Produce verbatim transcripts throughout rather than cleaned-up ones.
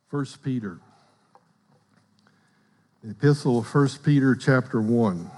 First Peter, the epistle of First Peter chapter one.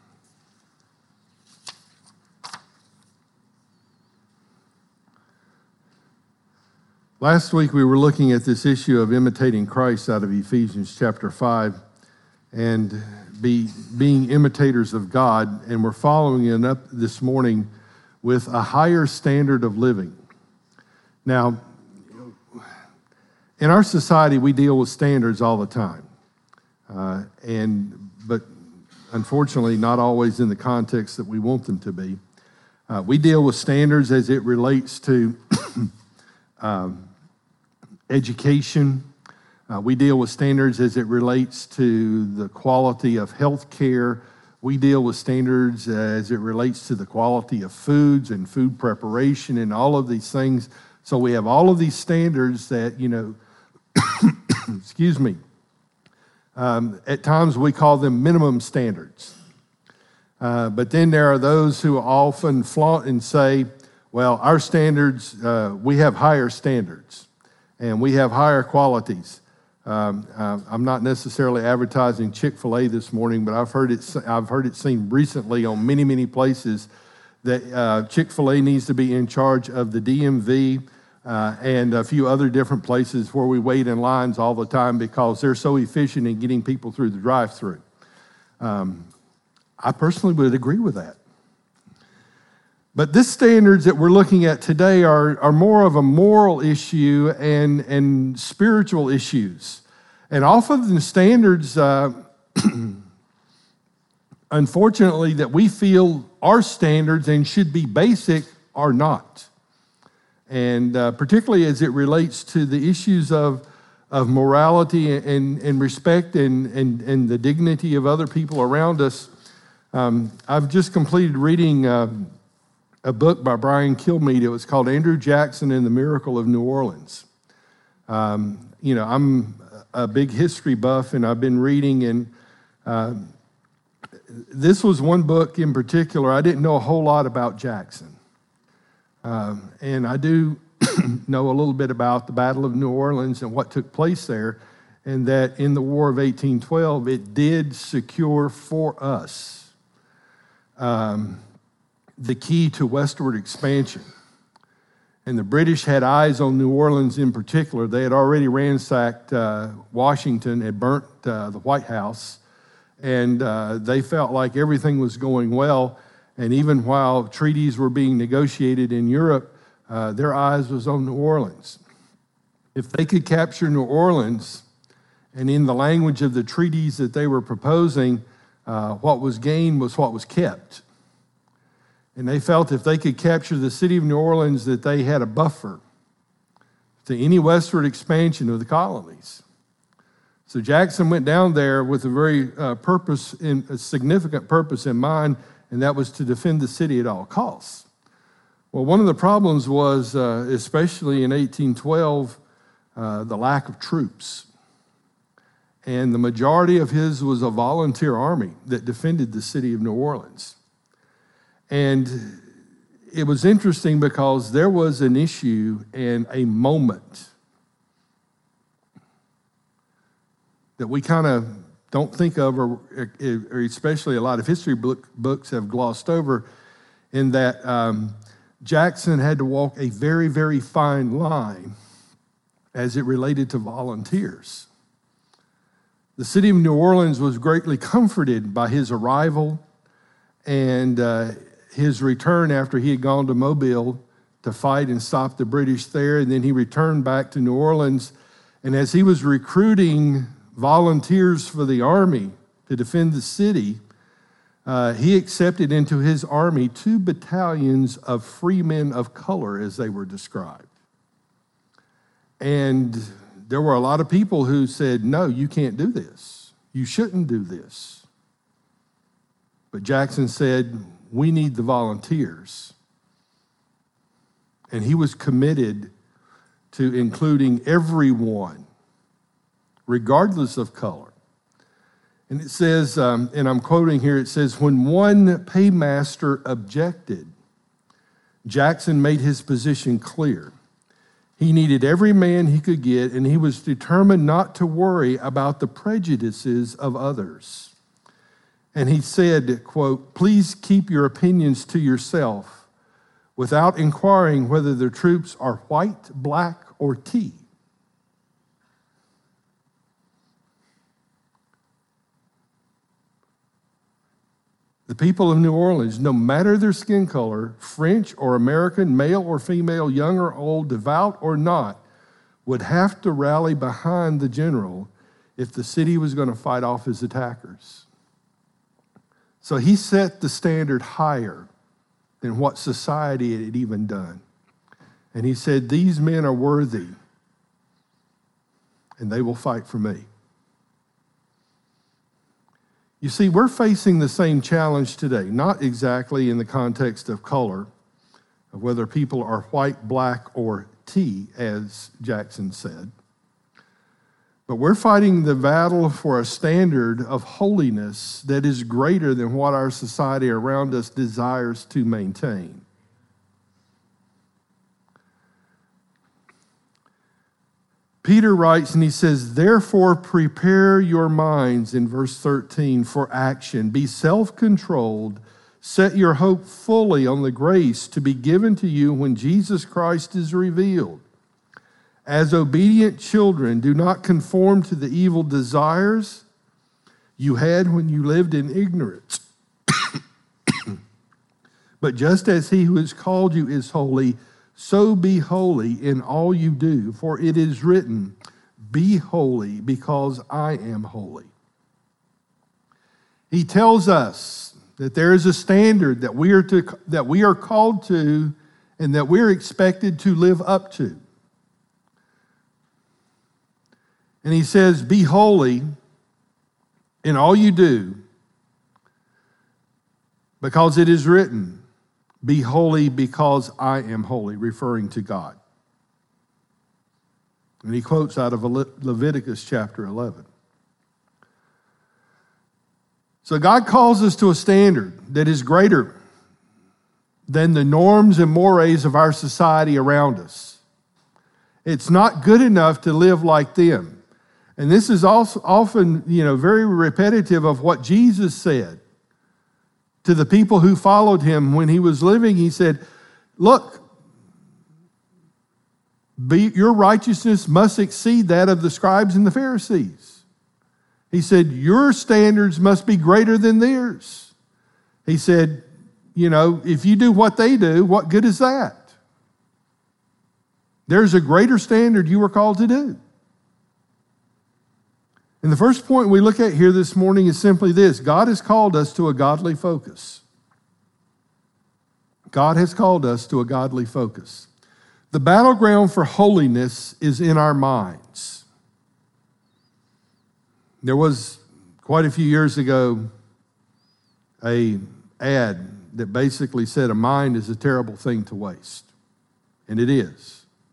Last week we were looking at this issue of imitating Christ out of Ephesians chapter five and be, being imitators of God, and we're following it up this morning with a higher standard of living. Now, in our society, we deal with standards all the time, uh, and but unfortunately, not always in the context that we want them to be. Uh, we deal with standards as it relates to um, education. Uh, we deal with standards as it relates to the quality of health care. We deal with standards as it relates to the quality of foods and food preparation and all of these things. So we have all of these standards that, you know, excuse me, um, at times we call them minimum standards. Uh, but then there are those who often flaunt and say, well, our standards, uh, we have higher standards and we have higher qualities. Um, uh, I'm not necessarily advertising Chick-fil-A this morning, but I've heard it, I've heard it seen recently on many, many places that uh, Chick-fil-A needs to be in charge of the D M V uh, and a few other different places where we wait in lines all the time because they're so efficient in getting people through the drive-thru. Um, I personally would agree with that. But these standards that we're looking at today are, are more of a moral issue and, and spiritual issues. And often the standards, uh, unfortunately, that we feel are standards and should be basic are not. And uh, particularly as it relates to the issues of, of morality and, and respect and, and, and the dignity of other people around us. Um, I've just completed reading uh, a book by Brian Kilmeade. It was called Andrew Jackson and the Miracle of New Orleans. Um, you know, I'm a big history buff, and I've been reading, and uh, this was one book in particular. I didn't know a whole lot about Jackson. Um, and I do know a little bit about the Battle of New Orleans and what took place there, and that in the War of eighteen twelve, it did secure for us um, the key to westward expansion. And the British had eyes on New Orleans in particular. They had already ransacked uh, Washington, had burnt uh, the White House, and uh, they felt like everything was going well. And even while treaties were being negotiated in Europe, uh, their eyes was on New Orleans. If they could capture New Orleans, and in the language of the treaties that they were proposing, uh, what was gained was what was kept. And they felt if they could capture the city of New Orleans, that they had a buffer to any westward expansion of the colonies. So Jackson went down there with a very uh, purpose, in, a significant purpose in mind, and that was to defend the city at all costs. Well, one of the problems was, uh, especially in eighteen twelve, uh, the lack of troops. And the majority of his was a volunteer army that defended the city of New Orleans. And it was interesting because there was an issue and a moment that we kind of don't think of, or, or especially a lot of history book, books have glossed over, in that um, Jackson had to walk a very, very fine line as it related to volunteers. The city of New Orleans was greatly comforted by his arrival and uh, his return after he had gone to Mobile to fight and stop the British there, and then he returned back to New Orleans. And as he was recruiting volunteers for the army to defend the city, uh, he accepted into his army two battalions of free men of color, as they were described. And there were a lot of people who said, no, you can't do this. You shouldn't do this. But Jackson said, we need the volunteers. And he was committed to including everyone, regardless of color. And it says, um, and I'm quoting here, it says, when one paymaster objected, Jackson made his position clear. He needed every man he could get, and he was determined not to worry about the prejudices of others. And he said, quote, "Please keep your opinions to yourself without inquiring whether the troops are white, black, or tea." The people of New Orleans, no matter their skin color, French or American, male or female, young or old, devout or not, would have to rally behind the general if the city was going to fight off his attackers. So he set the standard higher than what society had even done. And he said, "These men are worthy, and they will fight for me." You see, we're facing the same challenge today, not exactly in the context of color, of whether people are white, black, or tea, as Jackson said. But we're fighting the battle for a standard of holiness that is greater than what our society around us desires to maintain. Peter writes and he says, "Therefore prepare your minds," in verse thirteen, "for action. Be self-controlled. Set your hope fully on the grace to be given to you when Jesus Christ is revealed. As obedient children, do not conform to the evil desires you had when you lived in ignorance. But just as he who has called you is holy, so be holy in all you do, for it is written, 'Be holy, because I am holy.'" He tells us that there is a standard that we are to, that we are called to and that we're expected to live up to. And he says, "Be holy in all you do, because it is written, 'Be holy because I am holy,'" referring to God. And he quotes out of Le- Leviticus chapter eleven. So God calls us to a standard that is greater than the norms and mores of our society around us. It's not good enough to live like them. And this is also often, you know, very repetitive of what Jesus said to the people who followed him when he was living. He said, "Look, be, your righteousness must exceed that of the scribes and the Pharisees." He said, "Your standards must be greater than theirs." He said, you know, if you do what they do, what good is that? There's a greater standard you were called to do. And the first point we look at here this morning is simply this: God has called us to a godly focus. God has called us to a godly focus. The battleground for holiness is in our minds. There was, quite a few years ago, a ad that basically said a mind is a terrible thing to waste. And it is.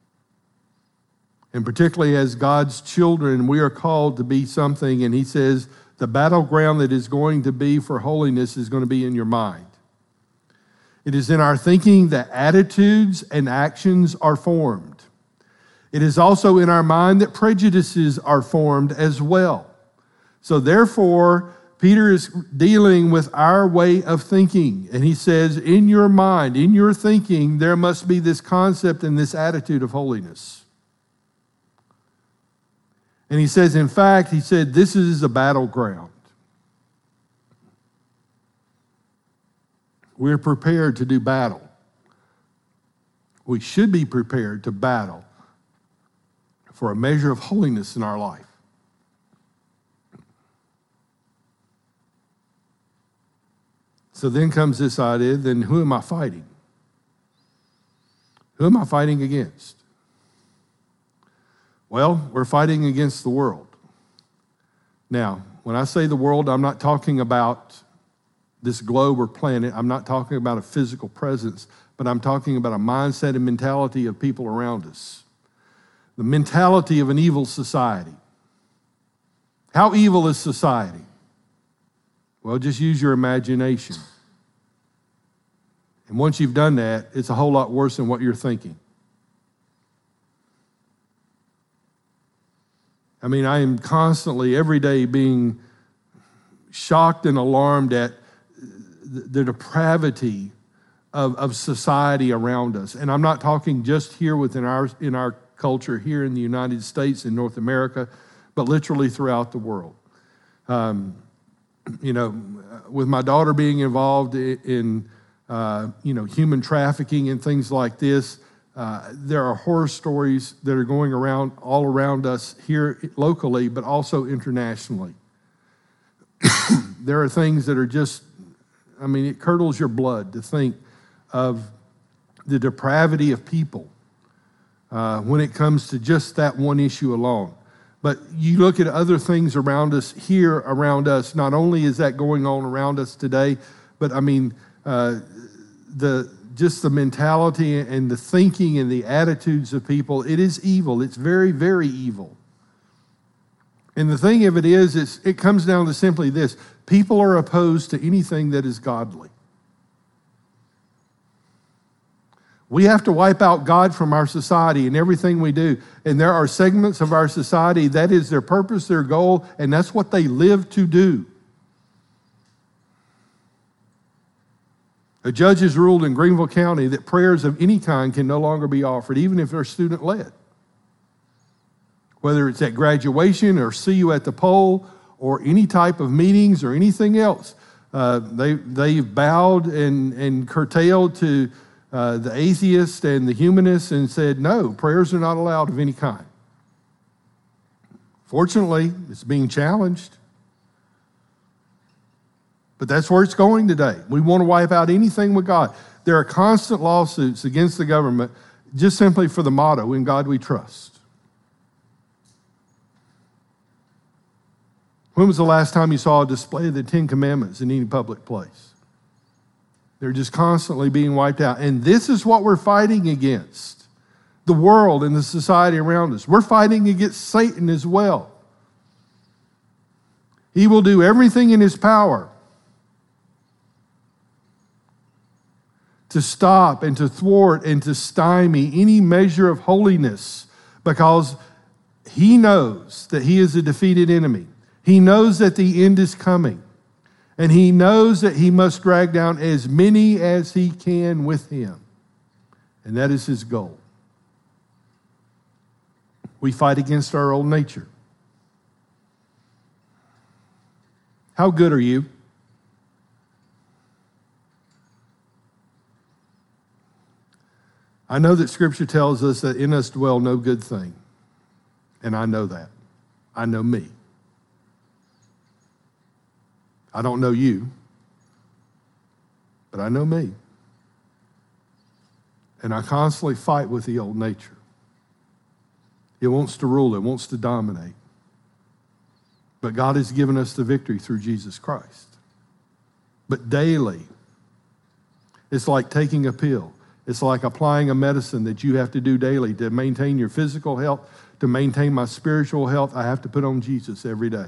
And particularly as God's children, we are called to be something. And he says the battleground that is going to be for holiness is going to be in your mind. It is in our thinking that attitudes and actions are formed. It is also in our mind that prejudices are formed as well. So therefore, Peter is dealing with our way of thinking. And he says, in your mind, in your thinking, there must be this concept and this attitude of holiness. And he says, in fact, he said, this is a battleground. We're prepared to do battle. We should be prepared to battle for a measure of holiness in our life. So then comes this idea, then who am I fighting? Who am I fighting against? Well, we're fighting against the world. Now, when I say the world, I'm not talking about this globe or planet. I'm not talking about a physical presence, but I'm talking about a mindset and mentality of people around us. The mentality of an evil society. How evil is society? Well, just use your imagination. And once you've done that, it's a whole lot worse than what you're thinking. I mean, I am constantly, every day, being shocked and alarmed at the depravity of, of society around us. And I'm not talking just here within our, in our culture, here in the United States, in North America, but literally throughout the world. Um, you know, with my daughter being involved in, uh, you know, human trafficking and things like this, uh, there are horror stories that are going around all around us here locally, but also internationally. There are things that are just, I mean, it curdles your blood to think of the depravity of people uh, when it comes to just that one issue alone. But you look at other things around us, here around us, not only is that going on around us today, but I mean, uh, the just the mentality and the thinking and the attitudes of people, it is evil. It's very, very evil. And the thing of it is, is it comes down to simply this. People are opposed to anything that is godly. We have to wipe out God from our society and everything we do. And there are segments of our society, that is their purpose, their goal, and that's what they live to do. A judge has ruled in Greenville County that prayers of any kind can no longer be offered, even if they're student-led. Whether it's at graduation or see you at the poll or any type of meetings or anything else. Uh, they, they've bowed and, and curtailed to uh, the atheists and the humanists and said, no, prayers are not allowed of any kind. Fortunately, it's being challenged. But that's where it's going today. We want to wipe out anything with God. There are constant lawsuits against the government just simply for the motto, in God we trust. When was the last time you saw a display of the Ten Commandments in any public place? They're just constantly being wiped out. And this is what we're fighting against. The world and the society around us. We're fighting against Satan as well. He will do everything in his power to stop and to thwart and to stymie any measure of holiness, because he knows that he is a defeated enemy. He knows that the end is coming, and he knows that he must drag down as many as he can with him, and that is his goal. We fight against our old nature. How good are you? I know that Scripture tells us that in us dwell no good thing, and I know that. I know me. I don't know you, but I know me. And I constantly fight with the old nature. It wants to rule, it wants to dominate. But God has given us the victory through Jesus Christ. But daily, it's like taking a pill. It's like applying a medicine that you have to do daily to maintain your physical health, to maintain my spiritual health. I have to put on Jesus every day.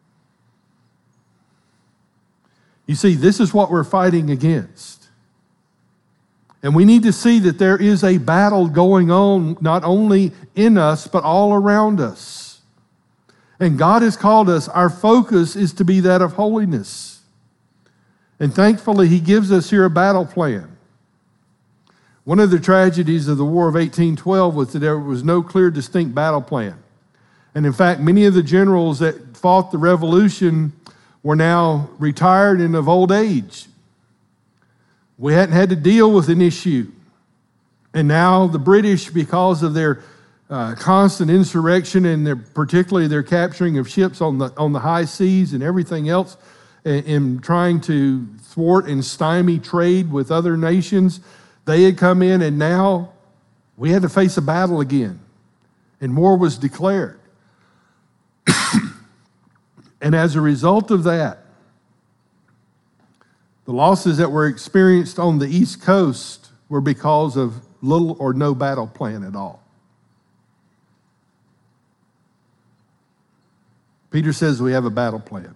You see, this is what we're fighting against. And we need to see that there is a battle going on, not only in us, but all around us. And God has called us, our focus is to be that of holiness. And thankfully, He gives us here a battle plan. One of the tragedies of the War of eighteen twelve was that there was no clear, distinct battle plan. And in fact, many of the generals that fought the revolution were now retired and of old age. We hadn't had to deal with an issue. And now the British, because of their uh, constant insurrection and their, particularly their capturing of ships on the, on the high seas and everything else, and, and trying to thwart and stymie trade with other nations, they had come in, and now we had to face a battle again. And war was declared. And as a result of that, the losses that were experienced on the East Coast were because of little or no battle plan at all. Peter says we have a battle plan.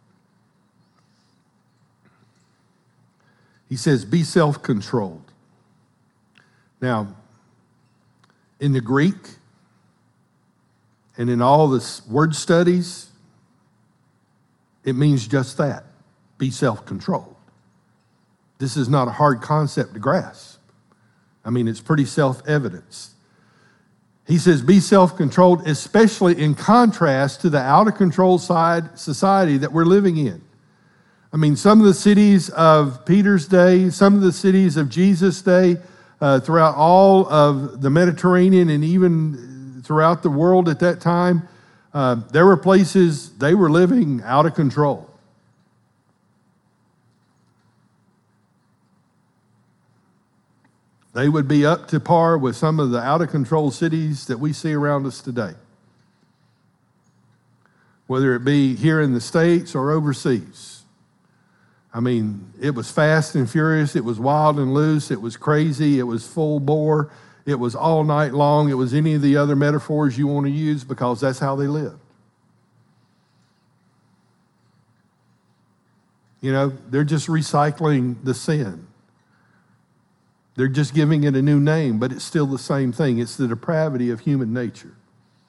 He says, be self-controlled. Now, in the Greek, And in all the word studies, it means just that. Be self-controlled. This is not a hard concept to grasp. I mean, it's pretty self-evident. He says, be self-controlled, especially in contrast to the out-of-control side society that we're living in. I mean, some of the cities of Peter's day, some of the cities of Jesus' day, uh, throughout all of the Mediterranean and even throughout the world at that time, uh, there were places they were living out of control. They would be up to par with some of the out-of-control cities that we see around us today, whether it be here in the States or overseas. I mean, it was fast and furious. It was wild and loose. It was crazy. It was full bore. It was all night long. It was any of the other metaphors you want to use, because that's how they lived. You know, they're just recycling the sin. They're just giving it a new name, but it's still the same thing. It's the depravity of human nature.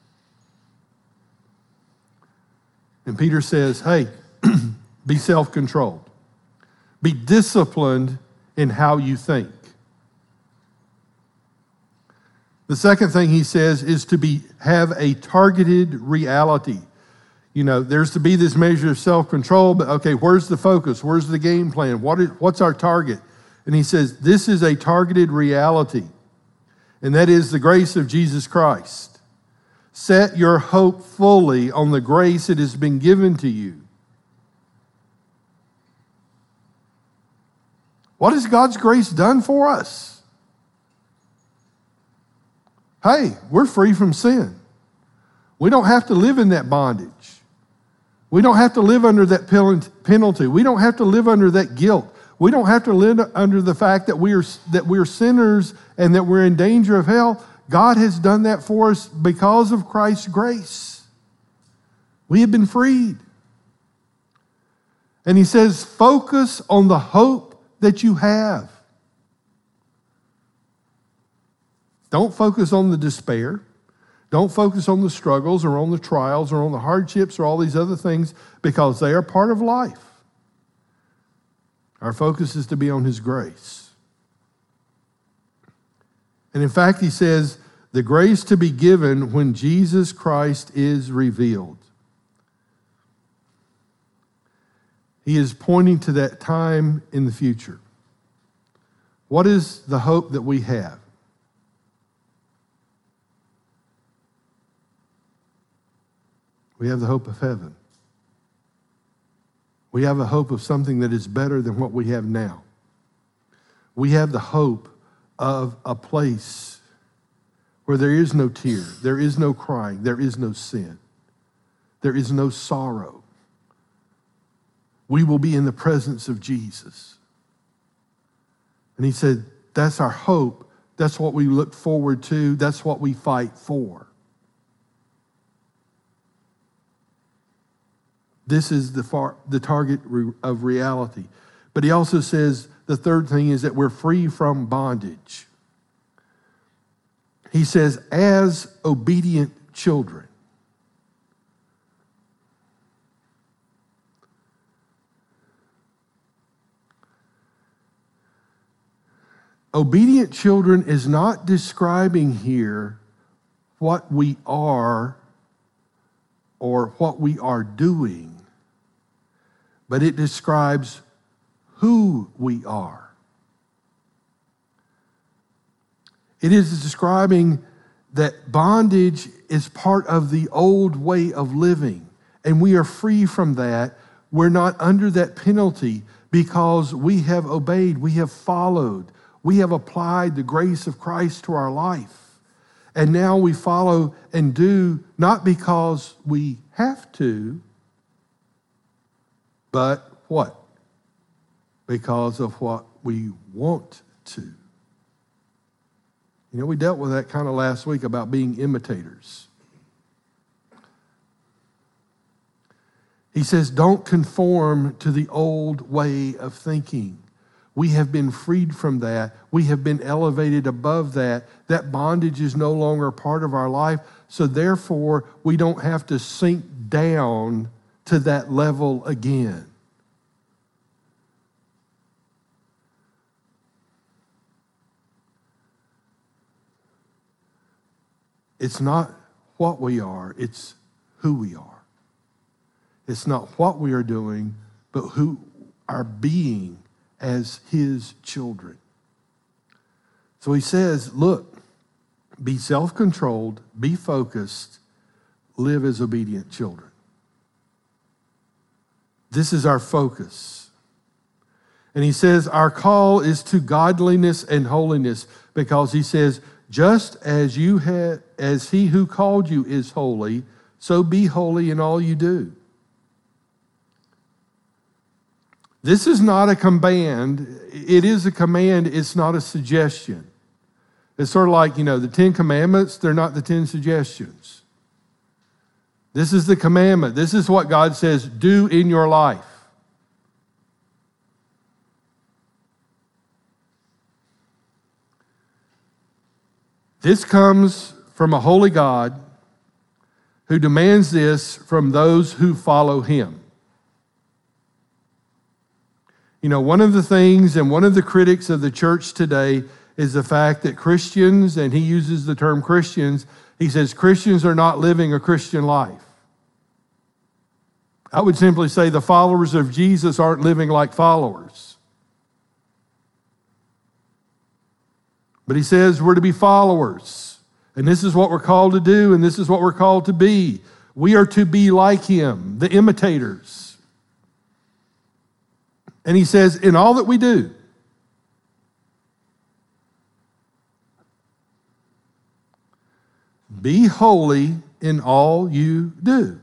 And Peter says, hey, be self-controlled. Be disciplined in how you think. The second thing he says is to be have a targeted reality. You know, there's to be this measure of self-control, but okay, where's the focus? Where's the game plan? What is, what's our target? And he says, this is a targeted reality, and that is the grace of Jesus Christ. Set your hope fully on the grace that has been given to you. What has God's grace done for us? Hey, we're free from sin. We don't have to live in that bondage. We don't have to live under that penalty. We don't have to live under that guilt. We don't have to live under the fact that we are that we're sinners and that we're in danger of hell. God has done that for us because of Christ's grace. We have been freed. And he says, focus on the hope that you have. Don't focus on the despair. Don't focus on the struggles or on the trials or on the hardships or all these other things, because they are part of life. Our focus is to be on his grace. And in fact, he says, the grace to be given when Jesus Christ is revealed. He is pointing to that time in the future. What is the hope that we have? We have the hope of heaven. We have a hope of something that is better than what we have now. We have the hope of a place where there is no tear, there is no crying, there is no sin, there is no sorrow. We will be in the presence of Jesus. And he said, that's our hope. That's what we look forward to. That's what we fight for. This is the far, the target of reality. But he also says the third thing is that we're free from bondage. He says, as obedient children. Obedient children is not describing here what we are or what we are doing, but it describes who we are. It is describing that bondage is part of the old way of living, and we are free from that. We're not under that penalty because we have obeyed, we have followed, we have applied the grace of Christ to our life. And now we follow and do not because we have to, but what? Because of what we want to. You know, we dealt with that kind of last week about being imitators. He says, don't conform to the old way of thinking. We have been freed from that. We have been elevated above that. That bondage is no longer a part of our life. So therefore, we don't have to sink down to that level again. It's not what we are, it's who we are. It's not what we are doing, but who our being as his children. So he says, look, be self-controlled, be focused, live as obedient children. This is our focus. And he says our call is to godliness and holiness, because he says, just as you have, as he who called you is holy, so be holy in all you do. This is not a command. It is a command. It's not a suggestion. It's sort of like, you know, the Ten Commandments, they're not the ten suggestions. This is the commandment. This is what God says, do in your life. This comes from a holy God who demands this from those who follow him. You know, one of the things and one of the critics of the church today is the fact that Christians, and he uses the term Christians, he says Christians are not living a Christian life. I would simply say the followers of Jesus aren't living like followers. But he says we're to be followers. And this is what we're called to do, and this is what we're called to be. We are to be like him, the imitators. And he says, in all that we do, be holy in all you do.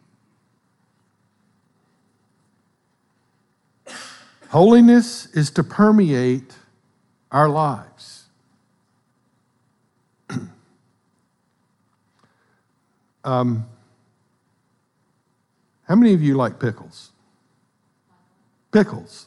Holiness is to permeate our lives. um, how many of you like pickles? Pickles.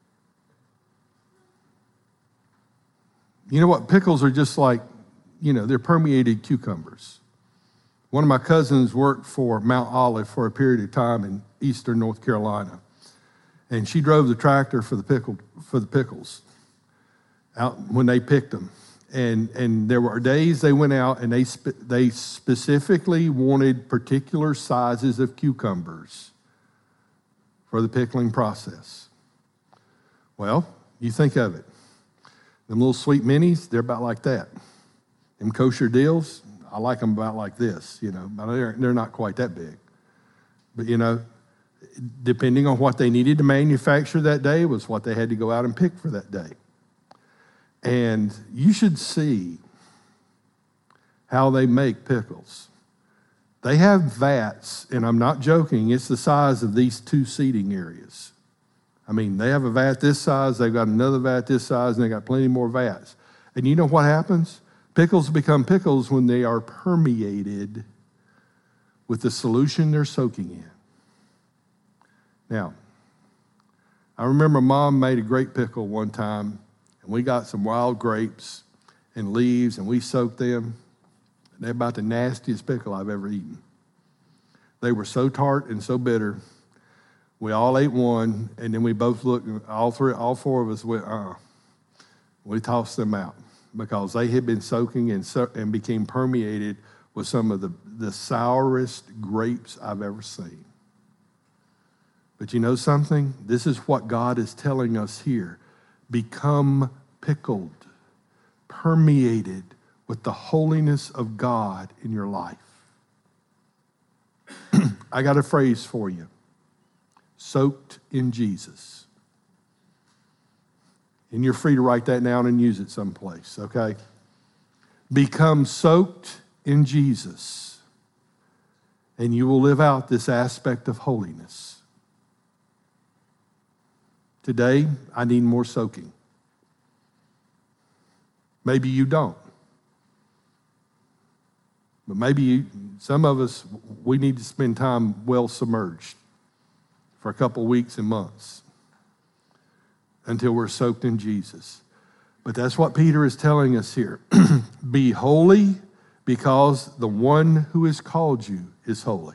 You know what? Pickles are just like, you know, they're permeated cucumbers. One of my cousins worked for Mount Olive for a period of time in eastern North Carolina. And she drove the tractor for the pickle for the pickles out when they picked them. And and there were days they went out and they spe- they specifically wanted particular sizes of cucumbers for the pickling process. Well, you think of it. Them little sweet minis, they're about like that. Them kosher deals, I like them about like this, you know. But they're, they're not quite that big. But, you know, depending on what they needed to manufacture that day was what they had to go out and pick for that day. And you should see how they make pickles. They have vats, and I'm not joking, it's the size of these two seating areas. I mean, they have a vat this size, they've got another vat this size, and they got plenty more vats. And you know what happens? Pickles become pickles when they are permeated with the solution they're soaking in. Now, I remember Mom made a great pickle one time, and we got some wild grapes and leaves, and we soaked them. They're about the nastiest pickle I've ever eaten. They were so tart and so bitter. We all ate one, and then we both looked, all three, all four of us went, uh, we tossed them out because they had been soaking and, so, and became permeated with some of the, the sourest grapes I've ever seen. But you know something? This is what God is telling us here. Become pickled, permeated with the holiness of God in your life. I got a phrase for you. Soaked in Jesus. And you're free to write that down and use it someplace, okay? Become soaked in Jesus, and you will live out this aspect of holiness. Today, I need more soaking. Maybe you don't. But maybe you, some of us, we need to spend time well submerged for a couple weeks and months. until we're soaked in Jesus. But that's what Peter is telling us here. Be holy because the one who has called you is holy.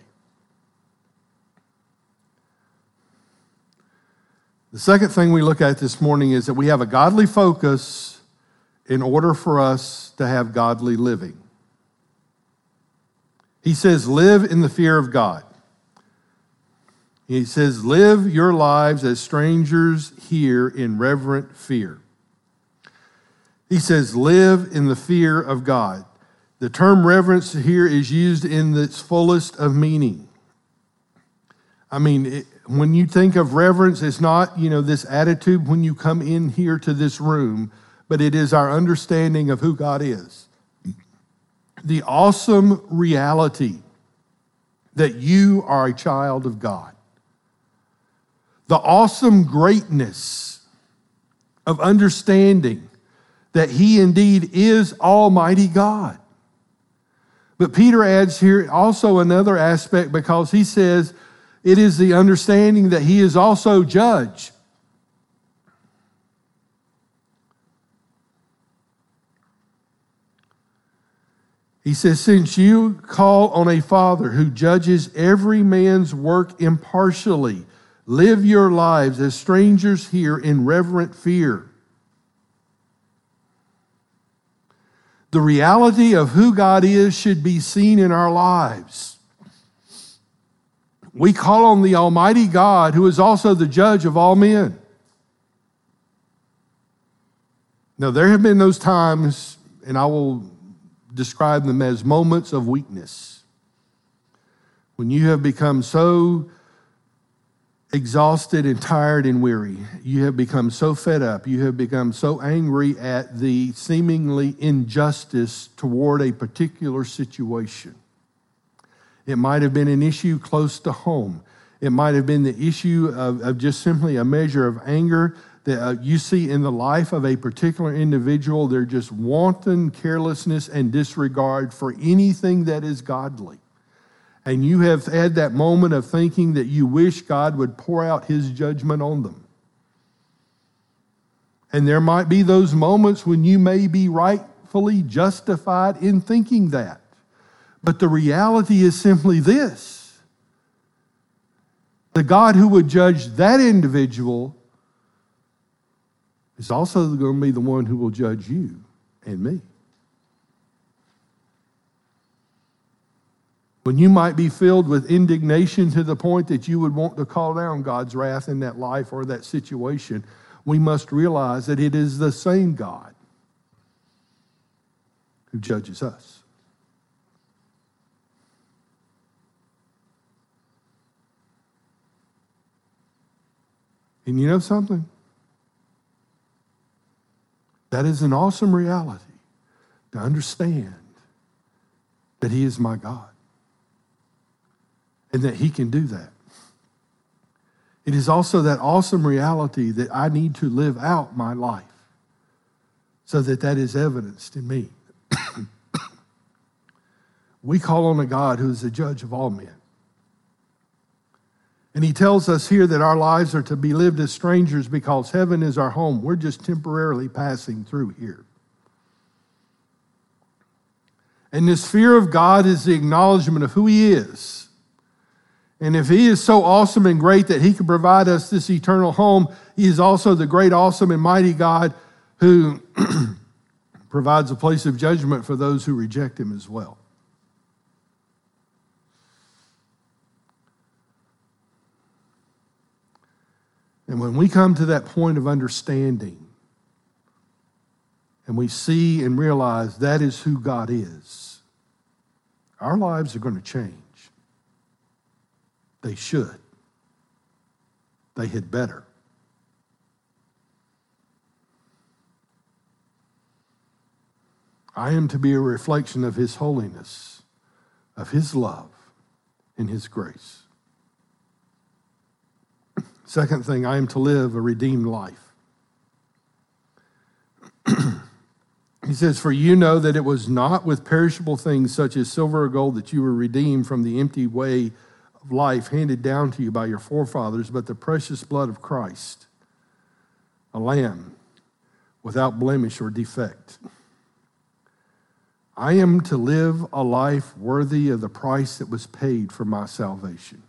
The second thing we look at this morning is that we have a godly focus in order for us to have godly living. He says, live in the fear of God. He says, live your lives as strangers here in reverent fear. He says, live in the fear of God. The term reverence here is used in its fullest of meaning. I mean, it, when you think of reverence, it's not, you know, this attitude when you come in here to this room, but it is our understanding of who God is. The awesome reality that you are a child of God. The awesome greatness of understanding that He indeed is Almighty God. But Peter adds here also another aspect, because he says it is the understanding that He is also judge. He says, since you call on a Father who judges every man's work impartially, live your lives as strangers here in reverent fear. The reality of who God is should be seen in our lives. We call on the Almighty God, who is also the judge of all men. Now, there have been those times, and I will describe them as moments of weakness, when you have become so exhausted and tired and weary. You have become so fed up. You have become so angry at the seemingly injustice toward a particular situation. It might have been an issue close to home. It might have been the issue of, of just simply a measure of anger that uh, you see in the life of a particular individual. They're just wanton carelessness and disregard for anything that is godly. And you have had that moment of thinking that you wish God would pour out His judgment on them. And there might be those moments when you may be rightfully justified in thinking that. But the reality is simply this: the God who would judge that individual is also going to be the one who will judge you and me. When you might be filled with indignation to the point that you would want to call down God's wrath in that life or that situation, we must realize that it is the same God who judges us. And you know something? That is an awesome reality, to understand that He is my God and that He can do that. It is also that awesome reality that I need to live out my life so that that is evidenced in me. We call on a God who is the judge of all men. And He tells us here that our lives are to be lived as strangers because heaven is our home. We're just temporarily passing through here. And this fear of God is the acknowledgement of who He is. And if He is so awesome and great that He can provide us this eternal home, He is also the great, awesome, and mighty God who provides a place of judgment for those who reject Him as well. And when we come to that point of understanding and we see and realize that is who God is, our lives are going to change. They should. They had better. I am to be a reflection of His holiness, of His love, and His grace. Second thing, I am to live a redeemed life. He says, for you know that it was not with perishable things such as silver or gold that you were redeemed from the empty way of life handed down to you by your forefathers, but the precious blood of Christ, a lamb without blemish or defect. I am to live a life worthy of the price that was paid for my salvation.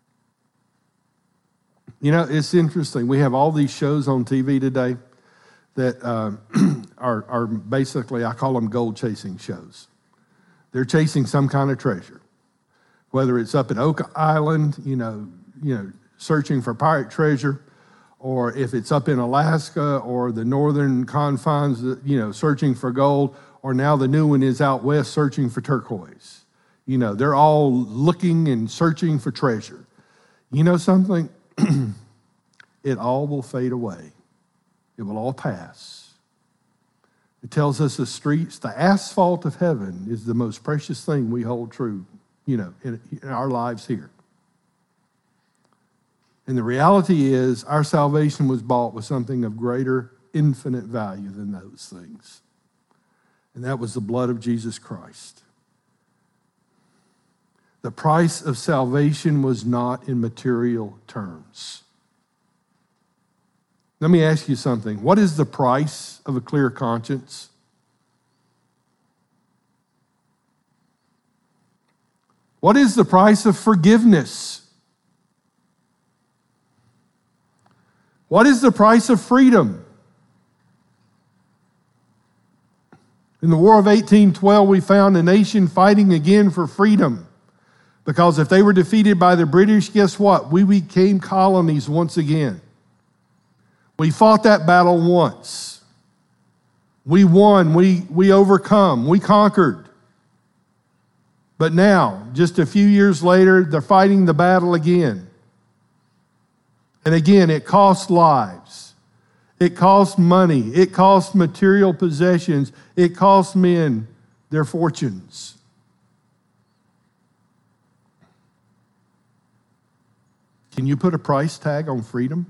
You know, it's interesting. We have all these shows on T V today that uh, are, are basically, I call them gold chasing shows. They're chasing some kind of treasure, whether it's up at Oak Island, you know, you know, searching for pirate treasure, or if it's up in Alaska or the northern confines, you know, searching for gold, or now the new one is out west searching for turquoise. You know, they're all looking and searching for treasure. You know something? It all will fade away. It will all pass. It tells us the streets, the asphalt of heaven is the most precious thing we hold true, you know, in, in our lives here. And the reality is our salvation was bought with something of greater, infinite value than those things. And that was the blood of Jesus Christ. The price of salvation was not in material terms. Let me ask you something. What is the price of a clear conscience? What is the price of forgiveness? What is the price of freedom? In the War of eighteen twelve, we found a nation fighting again for freedom. Because if they were defeated by the British, guess what? We became colonies once again. We fought that battle once. We won, we, we overcome, we conquered. But now, just a few years later, they're fighting the battle again. And again, it costs lives. It costs money. It costs material possessions. It costs men their fortunes. Can you put a price tag on freedom?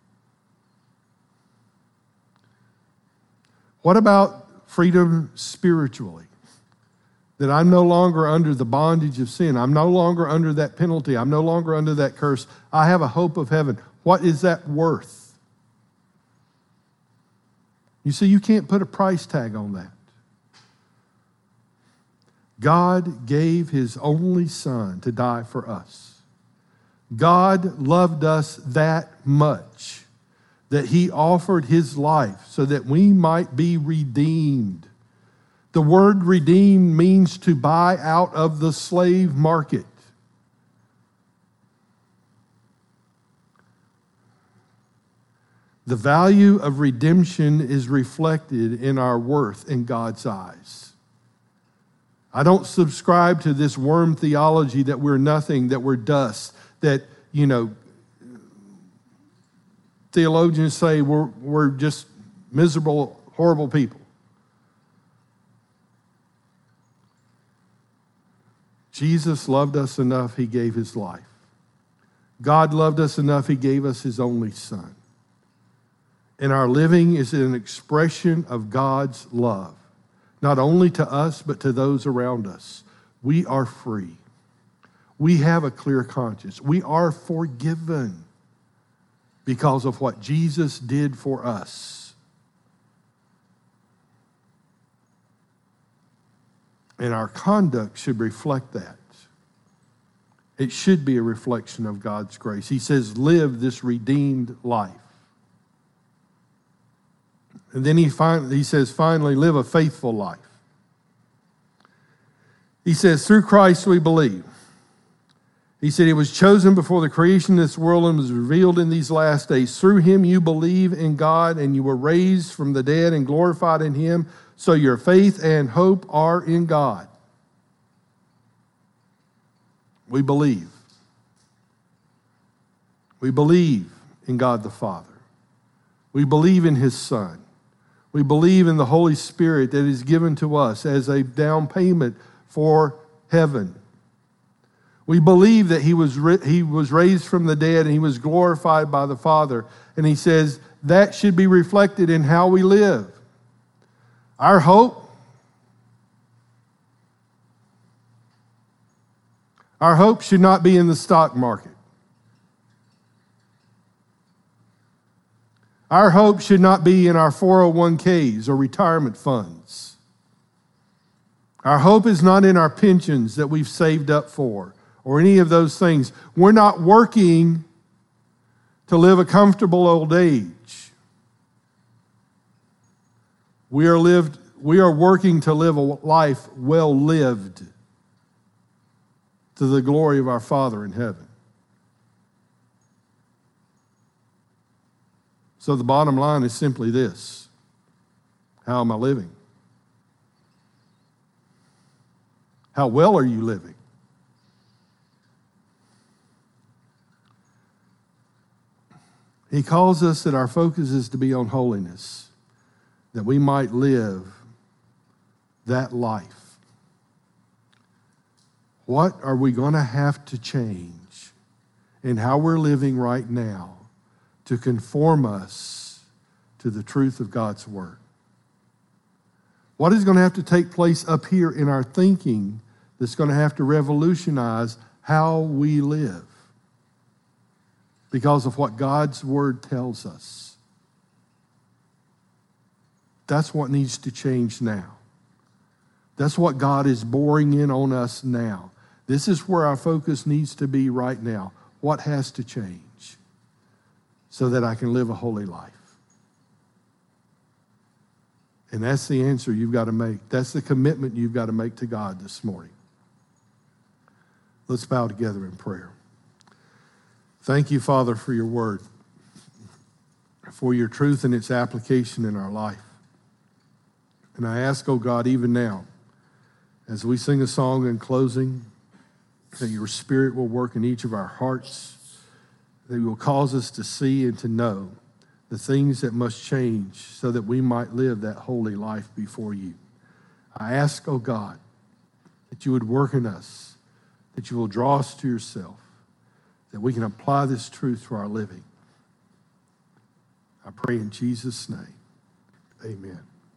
What about freedom spiritually? That I'm no longer under the bondage of sin. I'm no longer under that penalty. I'm no longer under that curse. I have a hope of heaven. What is that worth? You see, you can't put a price tag on that. God gave his only son to die for us. God loved us that much that he offered his life so that we might be redeemed. The word redeemed means to buy out of the slave market. The value of redemption is reflected in our worth in God's eyes. I don't subscribe to this worm theology that we're nothing, that we're dust, that, you know, theologians say we're, we're just miserable, horrible people. Jesus loved us enough, he gave his life. God loved us enough, he gave us his only son. And our living is an expression of God's love, not only to us, but to those around us. We are free. We have a clear conscience. We are forgiven because of what Jesus did for us. And our conduct should reflect that. It should be a reflection of God's grace. He says, live this redeemed life. And then he, finally, he says, finally, live a faithful life. He says, through Christ we believe. He said he was chosen before the creation of this world and was revealed in these last days. Through him you believe in God and you were raised from the dead and glorified in him. So your faith and hope are in God. We believe. We believe in God the Father. We believe in his Son. We believe in the Holy Spirit that is given to us as a down payment for heaven. We believe that he was, he was raised from the dead and he was glorified by the Father. And he says that should be reflected in how we live. Our hope, our hope should not be in the stock market. Our hope should not be in our four oh one k's or retirement funds. Our hope is not in our pensions that we've saved up for or any of those things. We're not working to live a comfortable old age. We are lived, we are working to live a life well lived to the glory of our Father in heaven. So the bottom line is simply this: how am I living? How well are you living? He calls us that our focus is to be on holiness, that we might live that life. What are we going to have to change in how we're living right now to conform us to the truth of God's Word? What is going to have to take place up here in our thinking that's going to have to revolutionize how we live because of what God's Word tells us? That's what needs to change now. That's what God is boring in on us now. This is where our focus needs to be right now. What has to change so that I can live a holy life? And that's the answer you've got to make. That's the commitment you've got to make to God this morning. Let's bow together in prayer. Thank you, Father, for your word, for your truth and its application in our life. And I ask, oh God, even now, as we sing a song in closing, that your Spirit will work in each of our hearts, that you will cause us to see and to know the things that must change so that we might live that holy life before you. I ask, oh God, that you would work in us, that you will draw us to yourself, that we can apply this truth to our living. I pray in Jesus' name, amen.